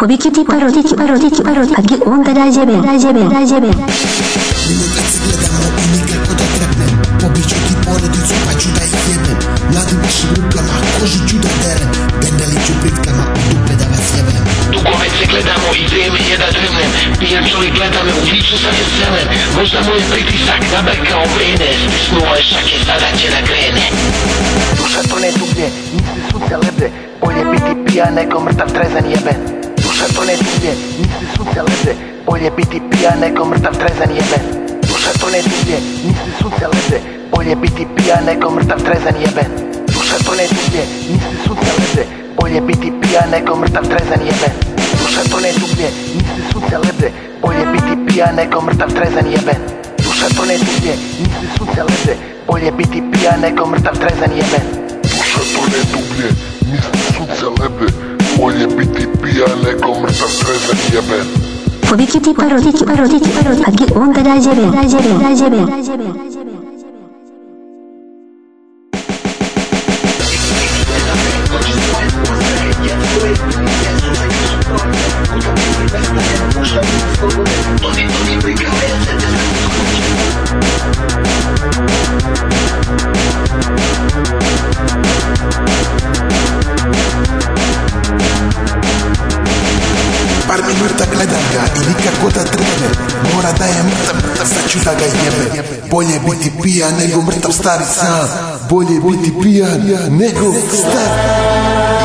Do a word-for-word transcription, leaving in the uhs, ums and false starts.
Poviki parodici, parodici, parodici, a onda rađebe, rađebe, rađebe. Mine kad se gledamo i nikako da trepnem, pobiću ti porodicu pa ću da ih jebem. Mladim vašim rukama kožu ću da derem, debeli ću plitkama u dupe da vas jebem. Dugo već se gledamo i vreme je da drvnem, pijan čovjek gleda me, u licu sam je zelen. Možda mu je pritisak nabrkao vene, stisnuo je šake, sada će da krene. Duša tone dublje, misli sunce lebde, bolje biti pijan nego mrtav trezan jeben. Duša tone dublje, misli sunce lebde, bolje biti pijan nego mrtav trezan jeben. Duša tone dublje, misli sunce lebde, bolje biti pijan nego mrtav trezan jeben. Duša tone dublje, misli sunce lebde, bolje biti pijan nego mrtav trezan jeben. Duša tone dublje, misli sunce lebde, bolje biti pijan nego mrtav trezan jeben. Duša tone dublje, misli sunce lebde, bolje biti pijan nego mrtav trezan jeben. Duša tone dublje, misli sunce lebde, bolje biti pijan nego mrtav trezan jeben. Poviki parodici, parodici, parodici, a onda rađebe, rađebe, rađebe, rađebe. Par minuta gledam ga i nikako da trene, mora da je mrtav, mrtav, sad ću da ga jebe. Bolje biti pijan nego mrtav stari sam, bolje biti pijan nego stari.